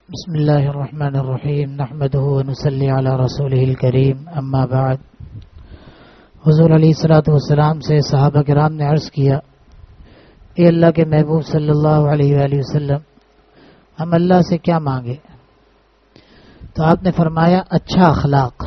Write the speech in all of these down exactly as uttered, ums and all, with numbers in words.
بسم اللہ الرحمن الرحیم نحمده ونصلی علی رسوله الکریم اما بعد. حضور علیہ الصلوۃ والسلام سے صحابہ کرام نے عرض کیا، اے اللہ کے محبوب صلی اللہ علیہ وآلہ وسلم، ہم اللہ سے کیا مانگے؟ تو آپ نے فرمایا اچھا اخلاق.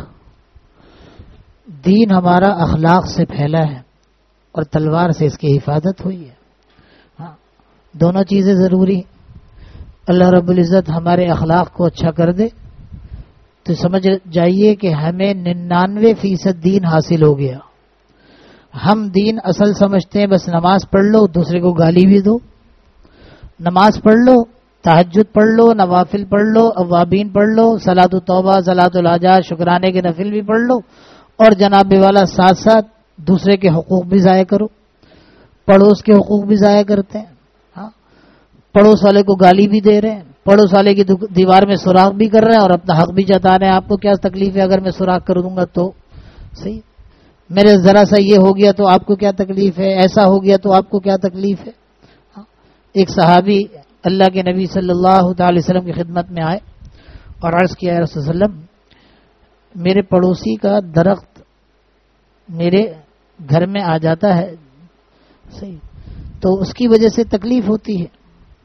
دین ہمارا اخلاق سے پھیلا ہے اور تلوار سے اس کی حفاظت ہوئی ہے. ہاں، دونوں چیزیں ضروری. اللہ رب العزت ہمارے اخلاق کو اچھا کر دے تو سمجھ جائیے کہ ہمیں ننانوے فیصد دین حاصل ہو گیا. ہم دین اصل سمجھتے ہیں بس نماز پڑھ لو، دوسرے کو گالی بھی دو. نماز پڑھ لو، تہجد پڑھ لو، نوافل پڑھ لو، اوابین پڑھ لو، صلاۃ التوبہ، صلاۃ الحاجات، شکرانے کے نفل بھی پڑھ لو، اور جناب والا ساتھ ساتھ دوسرے کے حقوق بھی ضائع کرو. پڑوس کے حقوق بھی ضائع کرتے ہیں. پڑوس والے کو گالی بھی دے رہے ہیں، پڑوس والے کی دیوار میں سوراخ بھی کر رہے ہیں اور اپنا حق بھی جتا رہے ہیں. آپ کو کیا تکلیف ہے اگر میں سوراخ کر دوں گا تو؟ صحیح. میرے ذرا سا یہ ہو گیا تو آپ کو کیا تکلیف ہے، ایسا ہو گیا تو آپ کو کیا تکلیف ہے؟ ایک صحابی اللہ کے نبی صلی اللہ تعالی وسلم کی خدمت میں آئے اور عرض کیا، رسول اللہ علیہ وسلم میرے پڑوسی کا درخت میرے گھر میں آ جاتا ہے، صحیح، تو اس کی وجہ سے تکلیف ہوتی ہے.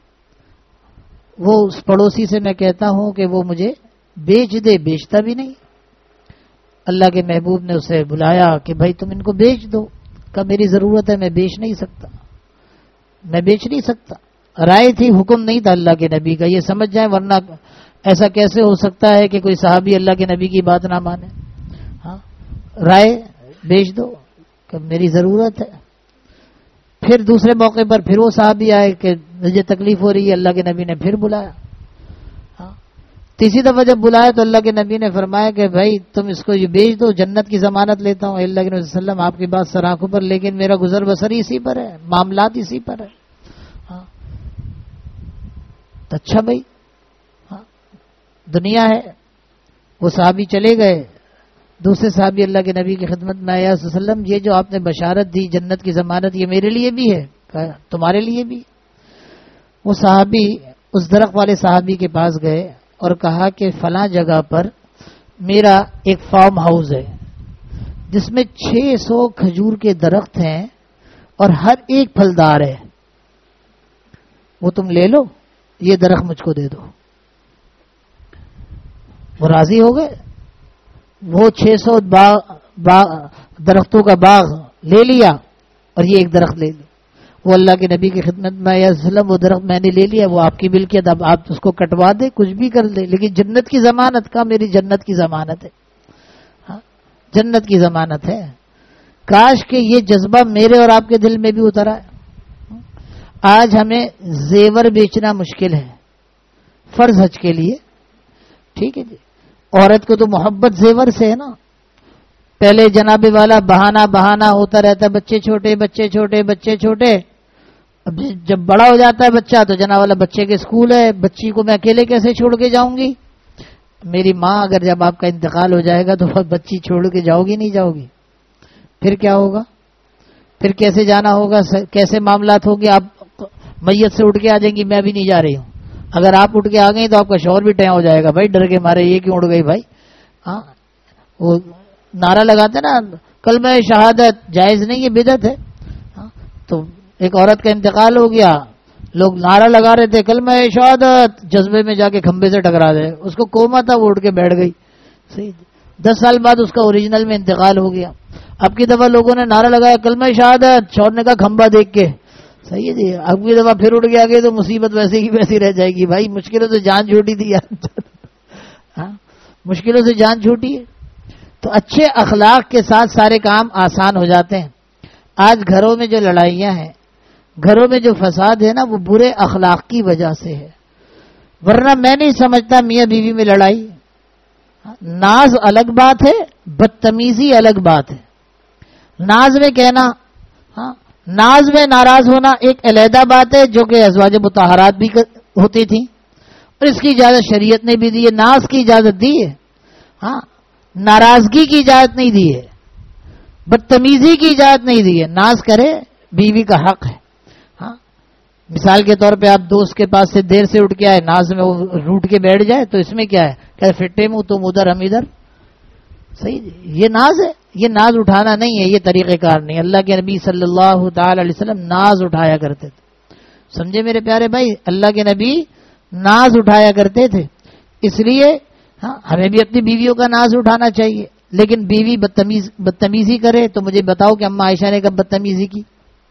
وہ اس پڑوسی سے میں کہتا ہوں کہ وہ مجھے بیچ دے، بیچتا بھی نہیں. اللہ کے محبوب نے اسے بلایا کہ بھائی تم ان کو بیچ دو. کہ میری ضرورت ہے، میں بیچ نہیں سکتا، میں بیچ نہیں سکتا. رائے تھی، حکم نہیں تھا اللہ کے نبی کا، یہ سمجھ جائیں، ورنہ ایسا کیسے ہو سکتا ہے کہ کوئی صحابی اللہ کے نبی کی بات نہ مانے. ہاں، رائے بیچ دو کہ میری ضرورت ہے. پھر دوسرے موقع پر پھر وہ صحابی آئے کہ مجھے تکلیف ہو رہی ہے، اللہ کے نبی نے پھر بلایا. ہاں، تیسری دفعہ جب بلایا تو اللہ کے نبی نے فرمایا کہ بھائی تم اس کو یہ بیچ دو، جنت کی ضمانت لیتا ہوں. اللہ کے نبی صلی اللہ علیہ وسلم آپ کی بات سر آنکھوں پر، لیکن میرا گزر بسر اسی پر ہے، معاملات اسی پر ہے. ہاں، تو اچھا بھائی، ہاں دنیا ہے. وہ صحابی چلے گئے. دوسرے صحابی اللہ کے نبی کی خدمت میں آیا، صلی اللہ علیہ وسلم یہ جو آپ نے بشارت دی جنت کی ضمانت، یہ میرے لیے بھی ہے؟ کہا تمہارے لیے بھی. وہ صحابی اس درخت والے صحابی کے پاس گئے اور کہا کہ فلاں جگہ پر میرا ایک فارم ہاؤس ہے جس میں چھ سو کھجور کے درخت ہیں اور ہر ایک پھلدار ہے، وہ تم لے لو، یہ درخت مجھ کو دے دو. وہ راضی ہو گئے. وہ چھ سو باغ باغ درختوں کا باغ لے لیا اور یہ ایک درخت لے لی. وہ اللہ کے نبی کی خدمت میں آیا، وہ درخت میں نے لے لیا، وہ آپ کی ملکیت، اب آپ اس کو کٹوا دے، کچھ بھی کر دے، لیکن جنت کی ضمانت کا، میری جنت کی ضمانت ہے. ہاں، جنت کی ضمانت ہے. کاش کہ یہ جذبہ میرے اور آپ کے دل میں بھی اترا ہے. آج ہمیں زیور بیچنا مشکل ہے فرض حج کے لیے، ٹھیک ہے جی. عورت کو تو محبت زیور سے ہے نا. پہلے جناب والا بہانہ بہانہ ہوتا رہتا، بچے چھوٹے بچے چھوٹے بچے چھوٹے. اب جب بڑا ہو جاتا ہے بچہ تو جناب والا بچے کے اسکول ہے، بچی کو میں اکیلے کیسے چھوڑ کے جاؤں گی؟ میری ماں اگر جب آپ کا انتقال ہو جائے گا تو بچی چھوڑ کے جاؤ گی نہیں جاؤ گی؟ پھر کیا ہوگا؟ پھر کیسے جانا ہوگا؟ کیسے معاملات ہوں گے؟ آپ میت سے اٹھ کے آ جائیں گی، میں بھی نہیں جا رہی ہوں. اگر آپ اٹھ کے آ گئی تو آپ کا شوہر بھی ٹائم ہو جائے گا، بھائی ڈر کے مارے یہ کیوں اڑ گئی بھائی. ہاں، وہ نعرہ لگاتے نا کلمہ شہادت جائز نہیں، یہ بدعت ہے. ہاں، تو ایک عورت کا انتقال ہو گیا، لوگ نعرہ لگا رہے تھے کلمہ شہادت، جذبے میں جا کے کھمبے سے ٹکرا دے. اس کو کوما تھا، وہ اٹھ کے بیٹھ گئی. صحیح. دس سال بعد اس کا اوریجنل میں انتقال ہو گیا. اب کی دفعہ لوگوں نے نعرہ لگایا کلمہ شہادت، شوہر نے کہا کھمبا دیکھ کے، صحیح ہے جی. اب کی دفعہ پھر اٹھ کے آگے تو مصیبت ویسے کی ویسی رہ جائے گی. بھائی مشکلوں سے جان چھوٹی تھی یار. ہاں، مشکلوں سے جان چھوٹی ہے. تو اچھے اخلاق کے ساتھ سارے کام آسان ہو جاتے ہیں. آج گھروں میں جو لڑائیاں ہیں، گھروں میں جو فساد ہے نا، وہ برے اخلاق کی وجہ سے ہے. ورنہ میں نہیں سمجھتا میاں بیوی میں لڑائی. ناز الگ بات ہے، بدتمیزی الگ بات ہے. ناز میں کہنا، ہاں ناز میں ناراض ہونا ایک علیحدہ بات ہے جو کہ ازواج مطہرات بھی ہوتی تھیں اور اس کی اجازت شریعت نے بھی دی ہے. ناز کی اجازت دی ہے، ہاں ناراضگی کی اجازت نہیں دی ہے، بدتمیزی کی اجازت نہیں دی ہے. ناز کرے بیوی کا حق ہے. ہاں مثال کے طور پہ آپ دوست کے پاس سے دیر سے اٹھ کے آئے, ناز میں وہ روٹ کے بیٹھ جائے تو اس میں کیا ہے, کہ فٹے منہ تم ادھر ہم ادھر. صحیح, یہ ناز ہے, یہ ناز اٹھانا نہیں ہے, یہ طریقہ کار نہیں. اللہ کے نبی صلی اللہ تعالی علیہ وسلم ناز اٹھایا کرتے تھے. سمجھے میرے پیارے بھائی, اللہ کے نبی ناز اٹھایا کرتے تھے. اس لیے ہاں ہمیں بھی اپنی بیویوں کا ناز اٹھانا چاہیے. لیکن بیوی بدتمیز بدتمیزی کرے تو مجھے بتاؤ کہ اما عائشہ نے کب بدتمیزی کی؟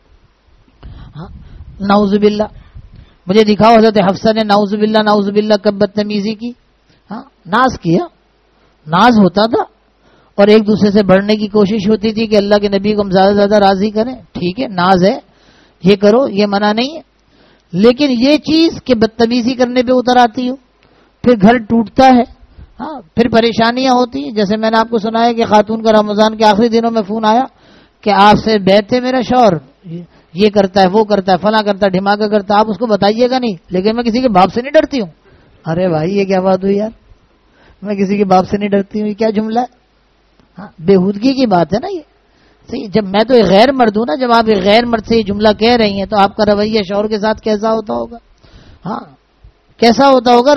ہاں نعوذ باللہ, مجھے دکھاؤ حضرت حفصہ نے نعوذ باللہ نعوذ باللہ کب بدتمیزی کی؟ ہاں ناز کیا, ناز ہوتا تھا اور ایک دوسرے سے بڑھنے کی کوشش ہوتی تھی کہ اللہ کے نبی کو ہم زیادہ سے زیادہ راضی کریں. ٹھیک ہے ناز ہے, یہ کرو, یہ منع نہیں ہے. لیکن یہ چیز کہ بدتمیزی کرنے پہ اتر آتی ہو, پھر گھر ٹوٹتا ہے, ہاں پھر پریشانیاں ہوتی ہیں. جیسے میں نے آپ کو سنایا کہ خاتون کا رمضان کے آخری دنوں میں فون آیا کہ آپ سے بیت ہے میرا شوہر, یہ کرتا ہے وہ کرتا ہے فلاں کرتا ہے ڈھماکہ کرتا ہے, آپ اس کو بتائیے گا نہیں, لیکن میں کسی کے باپ سے نہیں ڈرتی ہوں. ارے بھائی یہ کیا بات ہوئی یار, میں کسی کے باپ سے نہیں ڈرتی ہوں, یہ کیا جملہ ہے؟ ہاں بےہودگی کی بات ہے نا یہ. صحیح, جب میں تو ایک غیر مرد ہوں نا, جب آپ ایک غیر مرد سے یہ جملہ کہہ رہی ہیں تو آپ کا رویہ شوہر کے ساتھ کیسا ہوتا ہوگا؟ ہاں کیسا ہوتا ہوگا؟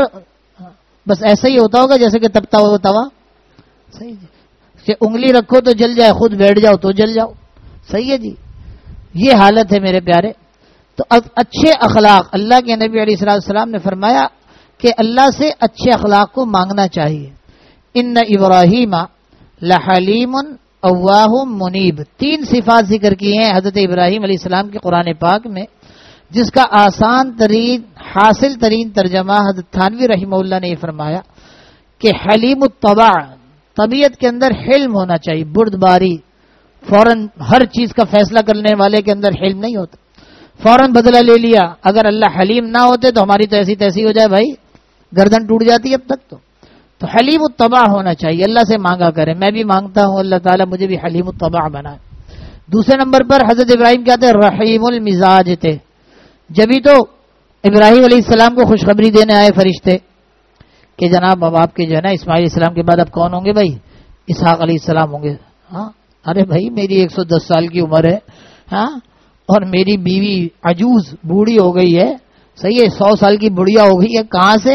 بس ایسا ہی ہوتا ہوگا جیسے کہ تپتا ہوا توا. صحیح جی, کہ انگلی رکھو تو جل جائے, خود بیٹھ جاؤ تو جل جاؤ. صحیح ہے جی, یہ حالت ہے میرے پیارے. تو اچھے اخلاق, اللہ کے نبی علیہ الصلوۃ والسلام نے فرمایا کہ اللہ سے اچھے اخلاق کو مانگنا چاہیے. ان ابراہیم لحلیم اواہ منیب, تین صفات ذکر کی ہیں حضرت ابراہیم علیہ السلام کے قرآن پاک میں, جس کا آسان ترین حاصل ترین ترجمہ حضرت تھانوی رحمہ اللہ نے یہ فرمایا کہ حلیم الطبع, طبیعت کے اندر حلم ہونا چاہیے, بردباری, فوراً ہر چیز کا فیصلہ کرنے والے کے اندر حلم نہیں ہوتا, فوراً بدلہ لے لیا. اگر اللہ حلیم نہ ہوتے تو ہماری تو ایسی تیسی ہو جائے بھائی, گردن ٹوٹ جاتی اب تک. تو تو حلیم الطبع ہونا چاہیے, اللہ سے مانگا کرے. میں بھی مانگتا ہوں اللہ تعالیٰ مجھے بھی حلیم الطبع بنائے. دوسرے نمبر پر حضرت ابراہیم کیا تھے؟ رحیم المزاج تھے. جبھی تو ابراہیم علیہ السلام کو خوشخبری دینے آئے فرشتے کہ جناب اب آپ کے جو ہے نا اسماعیل علیہ السلام کے بعد اب کون ہوں گے بھائی؟ اسحاق علیہ السلام ہوں گے. ہاں ارے بھائی میری ایک سو دس سال کی عمر ہے, ہاں اور میری بیوی عجوز بوڑھی ہو گئی ہے. صحیح ہے, سو سال کی بڑھیا ہو گئی ہے, کہاں سے؟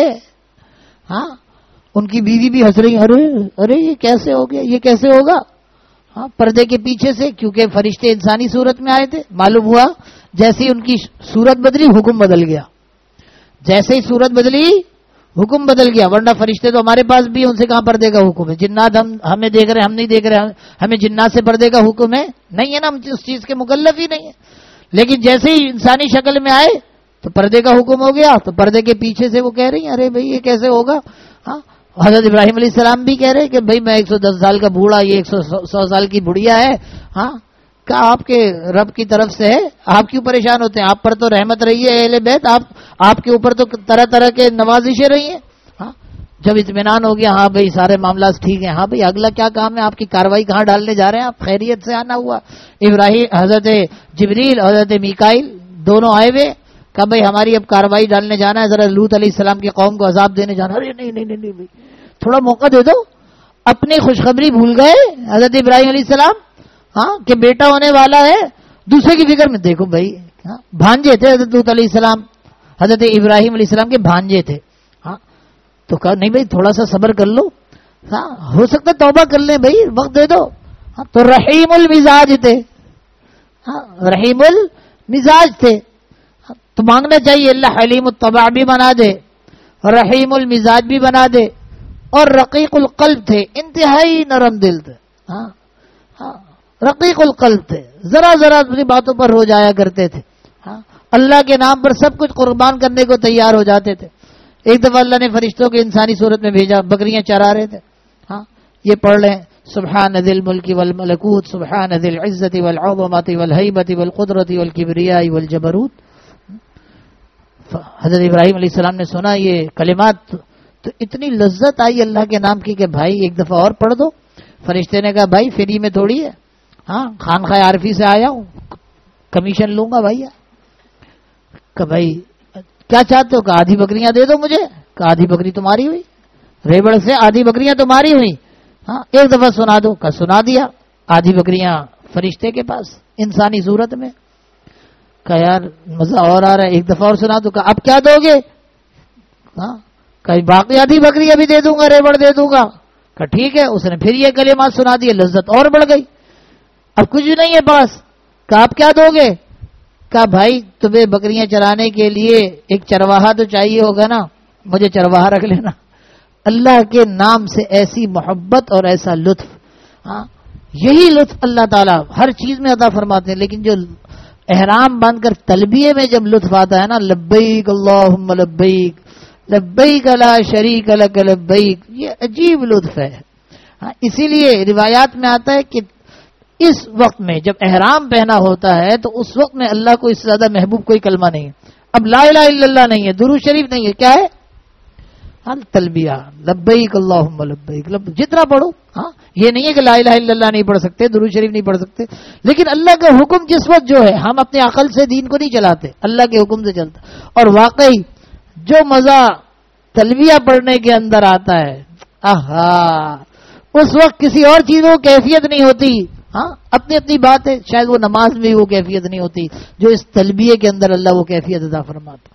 ہاں ان کی بیوی بھی ہنس رہی, ارے ارے یہ کیسے ہو گیا, یہ کیسے ہوگا؟ ہاں پردے کے پیچھے سے, کیونکہ فرشتے انسانی صورت میں آئے تھے. معلوم ہوا جیسے ہی ان کی صورت بدلی حکم بدل گیا, جیسے ہی صورت بدلی حکم بدل گیا. ورنہ فرشتے تو ہمارے پاس بھی, ان سے کہاں پردے کا حکم ہے؟ جنات ہم ہمیں دیکھ رہے ہیں, ہم نہیں دیکھ رہے, ہمیں جنات سے پردے کا حکم ہے نہیں ہے نا, ہم اس چیز کے مکلف ہی نہیں ہے. لیکن جیسے ہی انسانی شکل میں آئے تو پردے کا حکم ہو گیا. تو پردے کے پیچھے سے وہ کہہ رہی ہیں ارے بھائی یہ کیسے ہوگا؟ ہاں حضرت ابراہیم علیہ السلام بھی کہہ رہے کہ بھائی میں ایک سو دس سال کا بوڑھا, یہ ایک سو سو سال کی بڑھیا ہے. ہاں کیا آپ کے رب کی طرف سے ہے, آپ کیوں پریشان ہوتے ہیں؟ آپ پر تو رحمت رہی ہے اہل بیت, آپ آپ کے اوپر تو طرح طرح کے نوازشیں رہی ہیں. ہاں جب اطمینان ہو گیا, ہاں بھائی سارے معاملات ٹھیک ہیں, ہاں بھائی اگلا کیا کام ہے, آپ کی کاروائی کہاں ڈالنے جا رہے ہیں, آپ خیریت سے آنا ہوا. ابراہیم حضرت جبریل حضرت میکائیل دونوں آئے ہوئے, کہا بھائی ہماری اب کاروائی ڈالنے جانا ہے, ذرا لوط علیہ السلام کی قوم کو عذاب دینے جانا. ارے نہیں نہیں نہیں بھائی تھوڑا موقع دے دو. اپنی خوشخبری بھول گئے حضرت ابراہیم علیہ السلام, ہاں کہ بیٹا ہونے والا ہے, دوسرے کی فکر میں. دیکھو بھائی بھانجے تھے حضرت لوط علیہ السلام, حضرت ابراہیم علیہ السلام کے بھانجے تھے. ہاں تو کہا نہیں بھائی تھوڑا سا صبر کر لو, ہاں ہو سکتا ہے توبہ کر لیں بھائی, وقت دے دو. ہاں تو رحیم المزاج تھے, ہاں رحیم المزاج تھے. تو مانگنا چاہیے اللہ حلیم الطبع بھی بنا دے, رحیم المزاج بھی بنا دے, اور رقیق القلب تھے, انتہائی نرم دل تھے. ہاں ہاں رقیق القلب تھے, ذرا ذرا اپنی باتوں پر ہو جایا کرتے تھے. ہاں اللہ کے نام پر سب کچھ قربان کرنے کو تیار ہو جاتے تھے. ایک دفعہ اللہ نے فرشتوں کے انسانی صورت میں بھیجا, بکریاں چرا رہے تھے. ہاں یہ پڑھ لیں سبحان ذی الملک والملکوت سبحان ذی العزت والعظمت والہیبت والقدرت والکبریاء والجبروت. حضرت ابراہیم علیہ السلام نے سنا یہ کلمات تو اتنی لذت آئی اللہ کے نام کی کہ بھائی ایک دفعہ اور پڑھ دو. فرشتے نے کہا بھائی فری میں تھوڑی ہے, ہاں خانقاہ عارفی سے آیا ہوں, کمیشن لوں گا بھائی. کہ بھائی کیا چاہتے ہو؟ کہ آدھی بکریاں دے دو مجھے. کہ آدھی بکری تمہاری ہوئی, ریبڑ سے آدھی بکریاں تمہاری ہوئی. ہاں ایک دفعہ سنا دو. کہ سنا دیا. آدھی بکریاں فرشتے کے پاس انسانی صورت میں. کہا یار مزہ اور آ رہا ہے، ایک دفعہ اور سنا تو کہا اب کیا دو گے؟ ہاں کہیں باقی آدھی بکری ابھی دے دوں گا، ریوڑ دے دوں گا. کہا ٹھیک ہے. اس نے پھر یہ کلمات سنا دیے، لذت اور بڑھ گئی. اب کچھ نہیں ہے پاس. کہا آپ کیا دو گے؟ کہا بھائی تمہیں بکریاں چرانے کے لیے ایک چرواہا تو چاہیے ہوگا نا، مجھے چرواہا رکھ لینا. اللہ کے نام سے ایسی محبت اور ایسا لطف. ہاں یہی لطف اللہ تعالیٰ ہر چیز میں عطا فرماتے ہیں، لیکن جو احرام باندھ کر تلبیے میں جب لطف آتا ہے نا، لبیک اللہم لبیک لبیک لا شریک لک لبیک، یہ عجیب لطف ہے. ہاں اسی لیے روایات میں آتا ہے کہ اس وقت میں جب احرام پہنا ہوتا ہے تو اس وقت میں اللہ کو اس سے زیادہ محبوب کوئی کلمہ نہیں ہے. اب لا الہ الا اللہ نہیں ہے، درود شریف نہیں ہے، کیا ہے؟ ہاں تلبیہ، لبیک اللہم لبیک لب جتنا پڑھو. ہاں یہ نہیں ہے کہ لا الہ الا اللہ نہیں پڑھ سکتے، درود شریف نہیں پڑھ سکتے، لیکن اللہ کا حکم جس وقت جو ہے، ہم اپنے عقل سے دین کو نہیں چلاتے، اللہ کے حکم سے چلتا. اور واقعی جو مزہ تلبیہ پڑھنے کے اندر آتا ہے، آہا اس وقت کسی اور چیز میں وہ کیفیت نہیں ہوتی. ہاں اپنی اپنی بات ہے، شاید وہ نماز میں وہ کیفیت نہیں ہوتی جو اس تلبیہ کے اندر اللہ وہ کیفیت عطا فرماتا.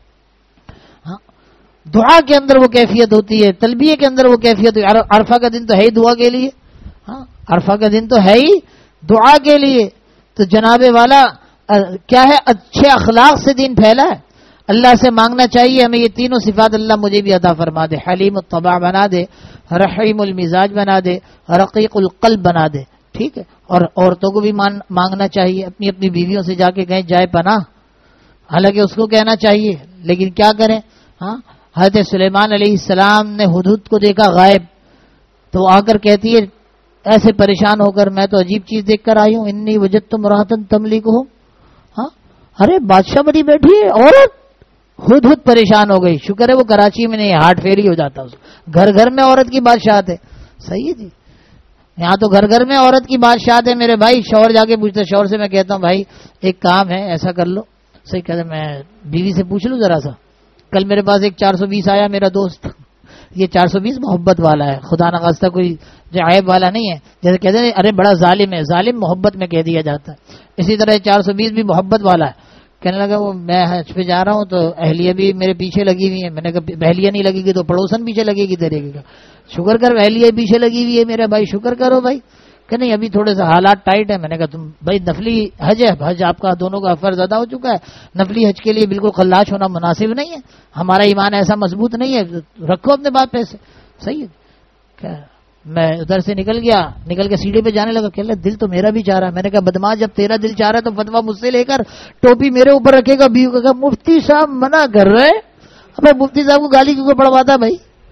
ہاں دعا کے اندر وہ کیفیت ہوتی ہے، تلبیہ کے اندر وہ کیفیت ہوتی ہے. عرفہ کا دن تو ہے ہی دعا کے لیے. ہاں عرفہ کا دن تو ہے ہی دعا کے لیے. تو جناب والا کیا ہے، اچھے اخلاق سے دین پھیلا ہے. اللہ سے مانگنا چاہیے ہمیں یہ تینوں صفات اللہ مجھے بھی عطا فرما دے. حلیم الطبع بنا دے، رحیم المزاج بنا دے، رقیق القلب بنا دے. ٹھیک ہے. اور عورتوں کو بھی مانگنا چاہیے، اپنی اپنی بیویوں سے جا کے کہیں جائے پناہ، حالانکہ اس کو کہنا چاہیے، لیکن کیا کریں. ہاں حضرت سلیمان علیہ السلام نے ہدہد کو دیکھا غائب، تو آ کر کہتی ہے ایسے پریشان ہو کر، میں تو عجیب چیز دیکھ کر آئی ہوں، انی وجدت امرأۃ تملکہم. ہاں ارے بادشاہ بڑی بیٹھی ہے، عورت. ہدہد پریشان ہو گئی. شکر ہے وہ کراچی میں نہیں، ہارٹ فیل ہی ہو جاتا اس گھر گھر میں عورت کی بادشاہت ہے. صحیح ہے جی، یہاں تو گھر گھر میں عورت کی بادشاہت ہے میرے بھائی. شوہر جا کے پوچھتا، شوہر سے میں کہتا ہوں بھائی ایک کام ہے ایسا کر لو. صحیح کہتا میں بیوی سے پوچھ لوں ذرا سا. کل میرے پاس ایک چار سو بیس آیا میرا دوست. یہ چار سو بیس محبت والا ہے، خدا نخواستہ کوئی جو عیب والا نہیں ہے. جیسے کہتے ہیں ارے بڑا ظالم ہے، ظالم محبت میں کہہ دیا جاتا ہے. اسی طرح چار سو بیس بھی محبت والا ہے. کہنے لگا وہ میں حج پہ جا رہا ہوں تو اہلیہ بھی میرے پیچھے لگی ہوئی ہے. میں نے کہا اہلیہ نہیں لگے گی تو پڑوسن پیچھے لگے گی تیرے کی. شکر کر اہلیہ پیچھے لگی ہوئی ہے میرے بھائی، شکر کرو بھائی. کہ نہیں ابھی تھوڑے سے حالات ٹائٹ ہیں. میں نے کہا تم بھائی نفلی حج ہے، حج آپ کا دونوں کا فرض ادا ہو چکا ہے، نفلی حج کے لیے بالکل خلاش ہونا مناسب نہیں ہے، ہمارا ایمان ایسا مضبوط نہیں ہے، رکھو اپنے بات پیسے. صحیح ہے. کیا میں ادھر سے نکل گیا، نکل کے سیڑھی پہ جانے لگا. کہ دل تو میرا بھی چاہ رہا ہے. میں نے کہا بدماش جب تیرا دل چاہ رہا ہے تو فتویٰ مجھ سے لے کر ٹوپی میرے اوپر رکھے گا. بیوی کو کہا مفتی صاحب منع کر رہے. اب مفتی صاحب کو گالی کیوں پڑھواتا بھائی؟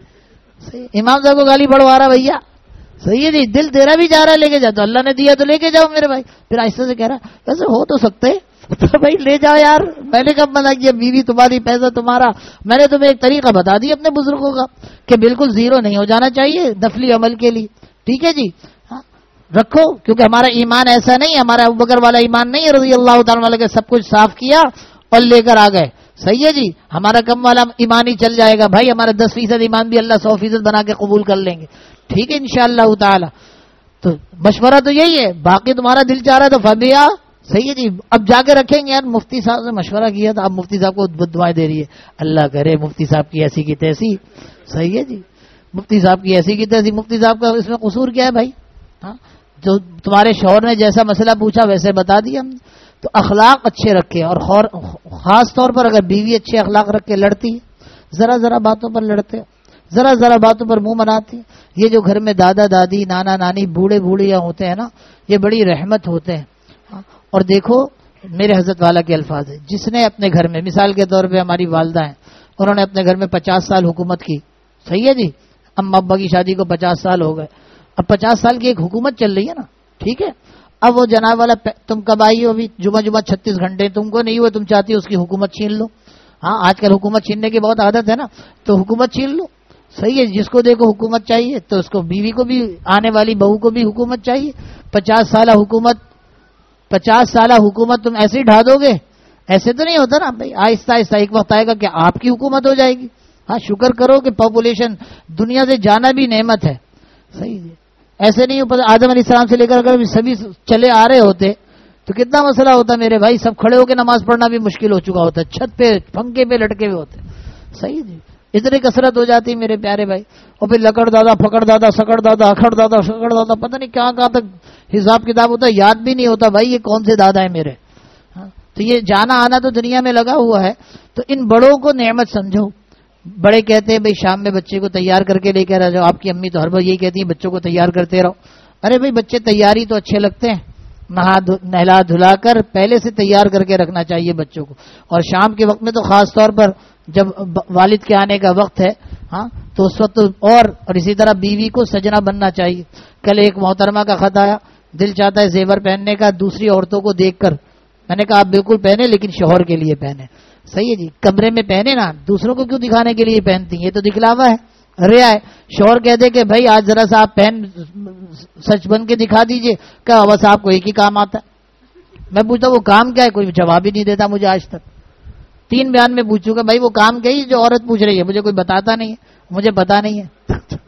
امام صاحب کو گالی پڑھوا رہا بھیا. صحیح ہے جی، دل تیرا بھی جا رہا ہے، لے کے جا. تو اللہ نے دیا تو لے کے جاؤ میرے بھائی. پھر آہستہ سے کہہ رہا ویسے ہو تو سکتے تو بھائی لے جاؤ یار. میں نے کب منع کیا؟ بیوی تمہاری پیسہ تمہارا. میں نے تمہیں ایک طریقہ بتا دی اپنے بزرگوں کا کہ بالکل زیرو نہیں ہو جانا چاہیے نفلی عمل کے لیے. ٹھیک ہے جی. ہاں رکھو، کیونکہ ہمارا ایمان ایسا نہیں ہے، ہمارا ابوبکر والا ایمان نہیں ہے رضی اللہ تعالیٰ والے کے. سب کچھ صاف کیا اور لے کر آ گئے. صحیح ہے جی. ہمارا کم والا ایمان ہی چل جائے گا بھائی، ہمارا دس فیصد ایمان بھی اللہ سو فیصد بنا کے قبول کر لیں گے. ٹھیک ہے انشاءاللہ تعالی. تو مشورہ تو یہی ہے. باقی تمہارا دل چاہ رہا ہے تو فبیا. صحیح ہے جی. اب جا کے رکھیں گے. یار مفتی صاحب سے مشورہ کیا تھا، اب مفتی صاحب کو بد دعائیں دے رہی ہے. اللہ کرے مفتی صاحب کی ایسی کی تیسی. صحیح ہے جی. مفتی صاحب کی ایسی کی تیسی. مفتی صاحب کا اس میں قصور کیا ہے بھائی؟ ہاں جو تمہارے شوہر نے جیسا مسئلہ پوچھا ویسے بتا دیا ہم نے. تو اخلاق اچھے رکھے. اور خاص طور پر اگر بیوی اچھے اخلاق رکھ کے لڑتی ہے، ذرا ذرا باتوں پر لڑتے، ذرا ذرا باتوں پر منہ مناتی. یہ جو گھر میں دادا دادی نانا نانی بوڑھے بوڑھیاں ہوتے ہیں نا، یہ بڑی رحمت ہوتے ہیں. اور دیکھو میرے حضرت والا کے الفاظ ہے، جس نے اپنے گھر میں مثال کے طور پہ ہماری والدہ ہیں، انہوں نے اپنے گھر میں پچاس سال حکومت کی. صحیح ہے جی. اما ابا کی شادی کو پچاس سال ہو گئے. اب پچاس سال کی ایک حکومت چل رہی ہے نا. ٹھیک ہے. اب وہ جناب والا تم کب آئی ہو؟ ابھی جمعہ جمعہ چھتیس گھنٹے تم کو نہیں ہوئے، تم چاہتی ہو اس کی حکومت چھین لو. ہاں آج کل حکومت چھیننے کی بہت عادت ہے نا، تو حکومت چھین لو. صحیح ہے. جس کو دیکھو حکومت چاہیے تو اس کو بیوی کو بھی، آنے والی بہو کو بھی حکومت چاہیے. پچاس سالہ حکومت پچاس سالہ حکومت تم ایسے ہی ڈھا دو گے؟ ایسے تو نہیں ہوتا نا بھائی. آہستہ آہستہ ایک وقت آئے گا کہ آپ کی حکومت ہو جائے گی. ہاں شکر کرو کہ پاپولیشن دنیا سے جانا بھی نعمت ہے. صحیح ہے. ایسے نہیں ہو. آدم علیہ السلام سے لے کر اگر سبھی چلے آ رہے ہوتے تو کتنا مسئلہ ہوتا میرے بھائی، سب کھڑے ہو کے نماز پڑھنا بھی مشکل ہو چکا ہوتا ہے، چھت پہ پنکھے پہ لٹکے ہوئے ہوتے. صحیح جی، اتنی کثرت ہو جاتی میرے پیارے بھائی. اور پھر لکڑ دادا پکڑ دادا سکڑ دادا اکھڑ دادا سکڑ دادا، پتہ نہیں کہاں کہاں تک حساب کتاب ہوتا ہے، یاد بھی نہیں ہوتا بھائی یہ کون سے دادا ہے میرے. تو یہ جانا آنا تو دنیا میں لگا ہوا ہے. تو ان بڑوں کو نعمت سمجھو. بڑے کہتے ہیں بھائی شام میں بچے کو تیار کر کے لے کے آ جاؤ، آپ کی امی تو ہر بار یہی کہتی ہیں بچوں کو تیار کرتے رہو. ارے بھائی بچے تیاری تو اچھے لگتے ہیں، نہا نہلا دھلا کر پہلے سے تیار کر کے رکھنا چاہیے بچوں کو. اور شام کے وقت میں تو خاص طور پر جب والد کے آنے کا وقت ہے ہاں تو اس وقت اور اور اسی طرح بیوی کو سجنا بننا چاہیے. کل ایک محترمہ کا خط آیا، دل چاہتا ہے زیور پہننے کا دوسری عورتوں کو دیکھ کر. میں نے کہا آپ بالکل پہنے لیکن شوہر کے لیے پہنے. صحیح ہے جی، کمرے میں پہنے نا، دوسروں کو کیوں دکھانے کے لیے پہنتی ہیں؟ یہ تو دکھلاوا ہے، ریا ہے. شوہر کہہ دے کہ بھائی آج ذرا سا آپ پہن سچ بن کے دکھا دیجئے، کیا بس آپ کو ایک ہی کام آتا ہے. میں پوچھتا وہ کام کیا ہے، کوئی جواب ہی نہیں دیتا مجھے آج تک. تین بیان میں پوچھوں گا بھائی وہ کام کیا ہے جو عورت پوچھ رہی ہے، مجھے کوئی بتاتا نہیں ہے، مجھے پتا نہیں ہے.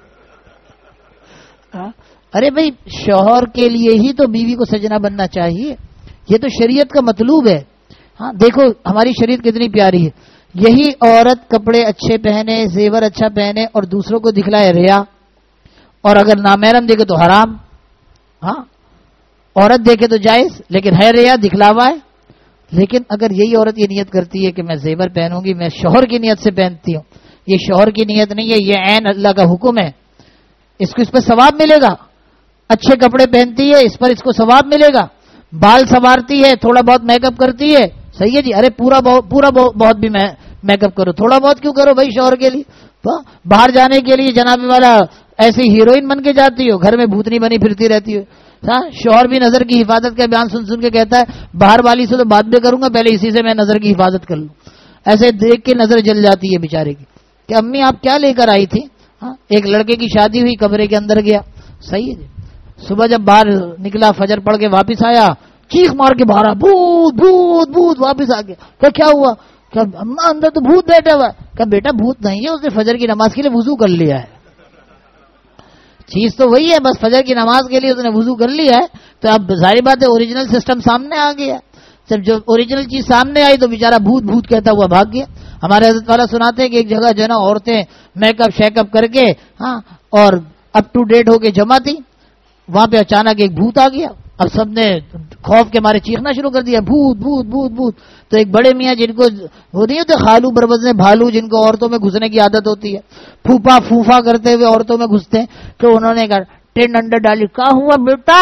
ارے بھائی شوہر کے لیے ہی تو بیوی کو سجنا بننا چاہیے، یہ تو شریعت کا مطلوب ہے. ہاں دیکھو ہماری شریعت کتنی پیاری ہے. یہی عورت کپڑے اچھے پہنے، زیور اچھا پہنے اور دوسروں کو دکھلائے ریا، اور اگر نامحرم دیکھے تو حرام. ہاں عورت دیکھے تو جائز لیکن ہے ریا، دکھلاوا ہے. لیکن اگر یہی عورت یہ نیت کرتی ہے کہ میں زیور پہنوں گی، میں شوہر کی نیت سے پہنتی ہوں، یہ شوہر کی نیت نہیں ہے، یہ عین اللہ کا حکم ہے، اس کو اس پر ثواب ملے گا. اچھے کپڑے پہنتی ہے اس پر اس کو ثواب ملے گا. بال سنوارتی ہے، تھوڑا بہت میک اپ کرتی ہے، صحیح ہے جی. ارے پورا پورا بہت بھی میک اپ کرو، تھوڑا بہت کیوں کرو بھائی شوہر کے لیے. باہر جانے کے لیے جناب والا ایسی ہیروئن بن کے جاتی ہو، گھر میں بھوتنی بنی پھرتی رہتی ہو. ہاں شوہر بھی نظر کی حفاظت کا بیان سن سن کے کہتا ہے باہر والی سے تو بات بھی کروں گا، پہلے اسی سے میں نظر کی حفاظت کر لوں. ایسے دیکھ کے نظر جل جاتی ہے بیچارے کی کہ امی آپ کیا لے کر آئی تھی. ہاں ایک لڑکے کی شادی ہوئی، کمرے کے اندر گیا، صحیح ہے. صبح جب باہر نکلا فجر پڑھ کے واپس آیا، چیخ مار کے باہر بھوت بھوت بھوت، واپس آ گیا. کہ کیا ہوا؟ کہ اما اندر تو بھوت بیٹھا ہوا. کہ بیٹا بھوت نہیں ہے، اس نے فجر کی نماز کے لیے وضو کر لیا ہے. چیز تو وہی ہے، بس فجر کی نماز کے لیے اس نے وضو کر لیا ہے. تو اب ظاہر بات ہے اوریجنل سسٹم سامنے آ گیا. جب جو اوریجنل چیز سامنے آئی تو بیچارہ بھوت بھوت کہتا ہوا بھاگ گیا. ہمارے حضرت والا سناتے ہیں کہ ایک جگہ جو ہے نا عورتیں میک اپ شیک اپ کر کے ہاں اور اپ ٹو ڈیٹ ہو کے جمع تھی، وہاں پہ اچانک ایک بھوت آ گیا. اب سب نے خوف کے مارے چیخنا شروع کر دیا، بھوت بھوت بھوت بھوت. تو ایک بڑے میاں جن کو وہ نہیں ہوتے خالو بربزنے بھالو، جن کو عورتوں میں گھسنے کی عادت ہوتی ہے، پھوپا پھوفا کرتے ہوئے عورتوں میں گھستے ہیں، تو انہوں نے کہا ٹین انڈر ڈالی. کہا ہوا بیٹا؟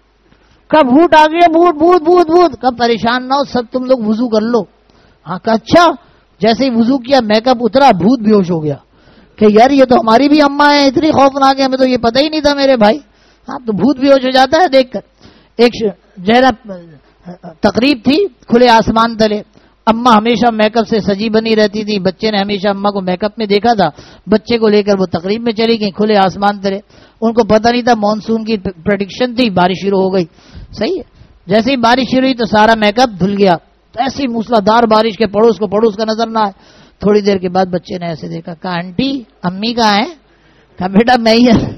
کب بھوت آ گیا، بھوت بھوت بھوت بھوت. کب پریشان نہ ہو، سب تم لوگ وضو کر لو. ہاں کہا اچھا. جیسے ہی وضو کیا میک اپ اترا، بھوت بے ہوش ہو گیا کہ یار یہ تو ہماری بھی اماں ہے، اتنی خوفناک ہے، ہمیں تو یہ پتہ ہی نہیں تھا میرے بھائی. ہاں تو بھوت بے ہوش ہو جاتا ہے دیکھ کر. ایک جہرا تقریب تھی کھلے آسمان تلے، اماں ہمیشہ میک اپ سے سجی بنی رہتی تھی، بچے نے ہمیشہ اماں کو میک اپ میں دیکھا تھا. بچے کو لے کر وہ تقریب میں چلی گئی کھلے آسمان تلے. ان کو پتہ نہیں تھا مانسون کی پریڈکشن تھی، بارش شروع ہو گئی. صحیح ہے. جیسے ہی بارش شروع ہوئی تو سارا میک اپ دھل گیا. ایسی موسلادھار بارش کے پڑوس کو پڑوس کا نظر نہ آئے. تھوڑی دیر کے بعد بچے نے ایسے دیکھا، کہا آنٹی امی کہاں ہے؟ کہا بیٹا میں ہی ہے.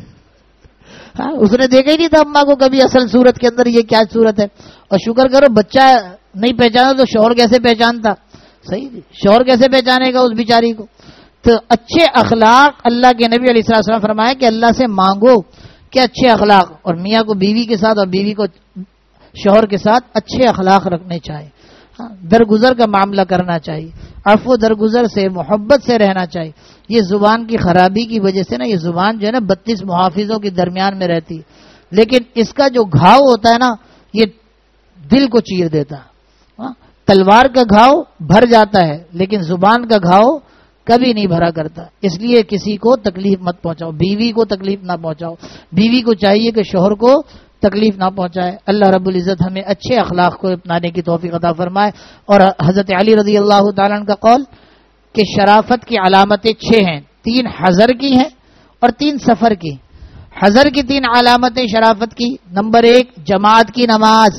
ہاں اس نے دیکھا ہی نہیں تھا اماں کو کبھی اصل صورت کے اندر یہ کیا صورت ہے. اور شکر کرو بچہ نہیں پہچانا تو شوہر کیسے پہچانتا. صحیح شوہر کیسے پہچانے گا اس بیچاری کو. تو اچھے اخلاق، اللہ کے نبی علیہ السلام فرمایا کہ اللہ سے مانگو کہ اچھے اخلاق، اور میاں کو بیوی کے ساتھ اور بیوی کو شوہر کے ساتھ اچھے اخلاق رکھنے چاہیے. ہاں درگزر کا معاملہ کرنا چاہیے، عفو درگزر سے محبت سے رہنا چاہیے. یہ زبان کی خرابی کی وجہ سے نا یہ زبان جو ہے نا بتیس محافظوں کے درمیان میں رہتی ہے، لیکن اس کا جو گھاؤ ہوتا ہے نا یہ دل کو چیر دیتا ہے. تلوار کا گھاؤ بھر جاتا ہے لیکن زبان کا گھاؤ کبھی نہیں بھرا کرتا. اس لیے کسی کو تکلیف مت پہنچاؤ، بیوی کو تکلیف نہ پہنچاؤ. بیوی کو چاہیے کہ شوہر کو تکلیف نہ پہنچائے. اللہ رب العزت ہمیں اچھے اخلاق کو اپنانے کی توفیق عطا فرمائے. اور حضرت علی رضی اللہ تعالیٰ عنہ کا قول کہ شرافت کی علامتیں چھ ہیں، تین حضر کی ہیں اور تین سفر کی. حضر کی تین علامتیں شرافت کی، نمبر ایک جماعت کی نماز.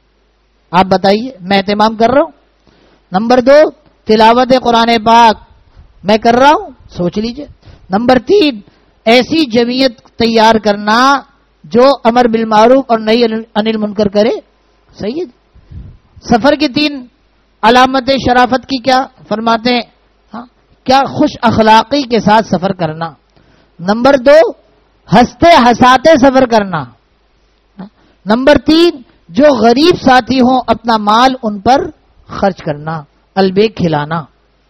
آپ بتائیے میں اہتمام کر رہا ہوں. نمبر دو تلاوت قرآن پاک میں کر رہا ہوں، سوچ لیجئے. نمبر تین ایسی جمعیت تیار کرنا جو امر بالمعروف اور نہی عن المنکر کرے. صحیح ہے. سفر کی تین علامت شرافت کی کیا فرماتے ہیں؟ ہاں کیا خوش اخلاقی کے ساتھ سفر کرنا. نمبر دو ہنستے ہنساتے سفر کرنا. نمبر تین جو غریب ساتھی ہوں اپنا مال ان پر خرچ کرنا. البیک کھلانا،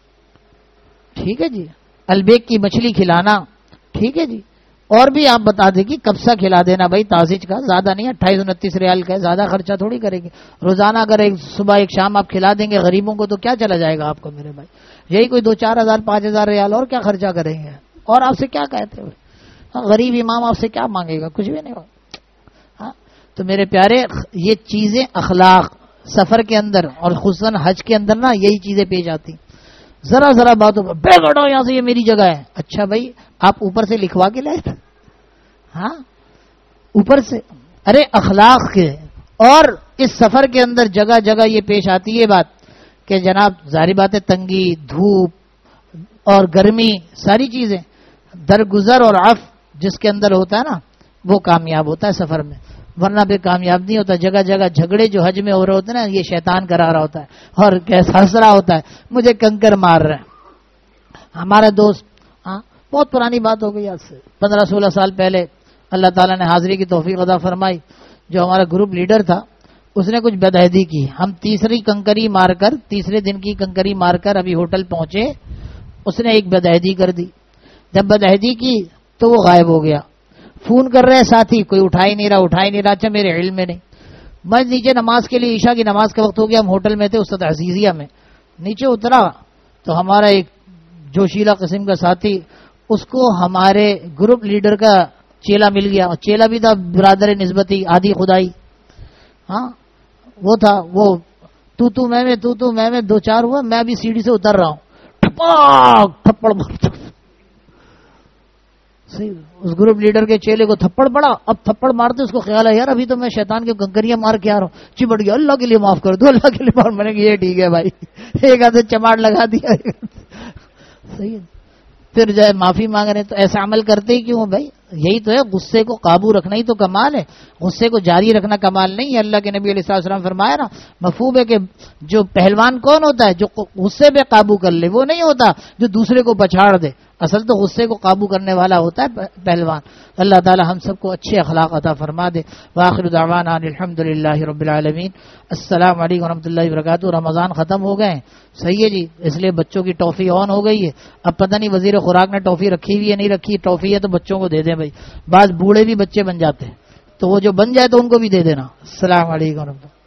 ٹھیک ہے جی، البیک کی مچھلی کھلانا، ٹھیک ہے جی. اور بھی آپ بتا دیں کہ کبسا کھلا دینا بھائی تازج کا، زیادہ نہیں، اٹھائیس انتیس ریال کا ہے، زیادہ خرچہ تھوڑی کرے گی. روزانہ اگر ایک صبح ایک شام آپ کھلا دیں گے غریبوں کو تو کیا چلا جائے گا آپ کو میرے بھائی. یہی کوئی دو چار ہزار پانچ ہزار ریال اور کیا خرچہ کریں گے. اور آپ سے کیا کہتے ہیں غریب امام آپ سے کیا مانگے گا، کچھ بھی نہیں ہوگا. ہاں تو میرے پیارے یہ چیزیں اخلاق سفر کے اندر اور خصوصاً حج کے اندر نا یہی چیزیں پیش آتی. ذرا ذرا باتوں پر بیگ ہٹاؤ یہاں سے، یہ میری جگہ ہے. اچھا بھائی آپ اوپر سے لکھوا کے لائے تھے؟ ہاں اوپر سے. ارے اخلاق کے. اور اس سفر کے اندر جگہ جگہ یہ پیش آتی ہے بات کہ جناب ظاہری بات ہے تنگی، دھوپ اور گرمی ساری چیزیں درگزر اور عفو جس کے اندر ہوتا ہے نا وہ کامیاب ہوتا ہے سفر میں، ورنہ پہ کامیاب نہیں ہوتا. جگہ جگہ جھگڑے جو حج میں ہو رہے ہوتے ہیں نا یہ شیطان کرا رہا ہوتا ہے اور کیسا ہنس رہا ہوتا ہے مجھے کنکر مار رہے ہیں. ہمارے دوست ہاں بہت پرانی بات ہو گئی، آج سے پندرہ سولہ سال پہلے اللہ تعالیٰ نے حاضری کی توفیق عطا فرمائی. جو ہمارا گروپ لیڈر تھا اس نے کچھ بدعہدی کی. ہم تیسری کنکری مار کر تیسرے دن کی کنکری مار کر ابھی ہوٹل پہنچے، اس نے ایک بدعہدی کر دی. جب بدعہدی کی تو وہ غائب ہو گیا. فون کر رہے ساتھی کوئی اٹھا ہی نہیں رہا اٹھا ہی نہیں رہا. اچھا میرے علم میں نہیں. میں نیچے نماز کے لیے عشاء کی نماز کا وقت ہو گیا، ہم ہوٹل میں تھے استاد عزیزیہ میں. نیچے اترا تو ہمارا ایک جوشیلا قسم کا ساتھی اس کو ہمارے گروپ لیڈر کا چیلا مل گیا، اور چیلا بھی تھا برادر نسبتی آدھی خدائی. ہاں وہ تھا وہ تو تو میں میں تو تو میں میں دو چار ہوا. میں ابھی سیڑھی سے اتر رہا ہوں ٹھپاک تھپڑ مارتا. اس گروپ لیڈر کے چیلے کو تھپڑ پڑا. اب تھپڑ مارتے اس کو خیال ہے یار ابھی تو میں شیطان کے کنکریاں مار کے آ رہا ہوں. چپٹ گیا اللہ کے لیے معاف کر دو اللہ کے لیے معاف. میں نے یہ ٹھیک ہے بھائی ایک آدھے چماٹ لگا دیا. صحیح ہے پھر جو ہے معافی مانگ رہے تو ایسا عمل کرتے ہی کیوں بھائی. یہی تو ہے غصے کو قابو رکھنا ہی تو کمال ہے، غصے کو جاری رکھنا کمال نہیں ہے. اللہ کے نبی علیہ السلام فرمایا نا مفہوم ہے کہ جو پہلوان کون ہوتا ہے جو غصے پہ قابو کر لے، وہ نہیں ہوتا جو دوسرے کو پچھاڑ دے. اصل تو غصے کو قابو کرنے والا ہوتا ہے پہلوان. اللہ تعالی ہم سب کو اچھے اخلاق عطا فرما دے. وآخر دعوانا الحمد للہ رب العالمین. السلام علیکم ورحمۃ اللہ وبرکاتہ. رمضان ختم ہو گئے ہیں، صحیح ہے جی، اس لیے بچوں کی ٹافی آن ہو گئی ہے. اب پتہ نہیں وزیر خوراک نے ٹافی رکھی ہوئی ہے نہیں رکھی. ٹافی ہے تو بچوں کو دے دیں بھائی، بعض بوڑھے بھی بچے بن جاتے ہیں تو وہ جو بن جائے تو ان کو بھی دے دینا. السلام علیکم ورحمۃ اللہ.